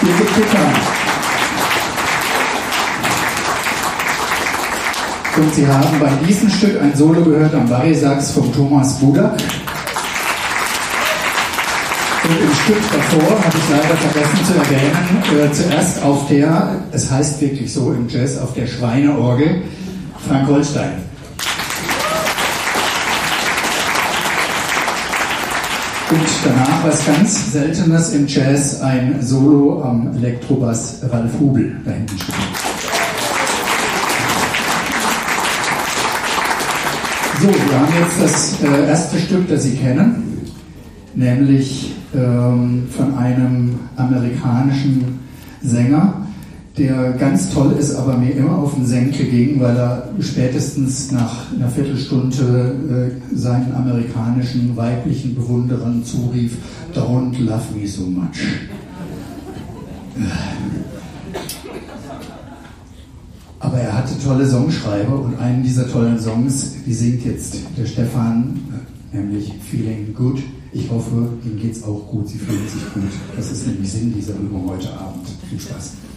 Birgit Picker. Und Sie haben bei diesem Stück ein Solo gehört am Barisax von Thomas Budak. Und im Stück davor, habe ich leider vergessen zu erwähnen, zuerst auf der, es heißt wirklich so im Jazz, auf der Schweineorgel, Frank Holstein. Und danach was ganz Seltenes im Jazz, ein Solo am Elektrobass Ralf Hubel da hinten steht. So, wir haben jetzt das erste Stück, das Sie kennen, nämlich von einem amerikanischen Sänger, der ganz toll ist, aber mir immer auf den Senkel ging, weil er spätestens nach einer Viertelstunde seinen amerikanischen weiblichen Bewunderern zurief: "Don't love me so much." Aber er hatte tolle Songschreiber und einen dieser tollen Songs, die singt jetzt der Stefan, nämlich "Feeling Good". Ich hoffe, Ihnen geht es auch gut, Sie fühlen sich gut. Das ist nämlich Sinn dieser Übung heute Abend. Viel Spaß.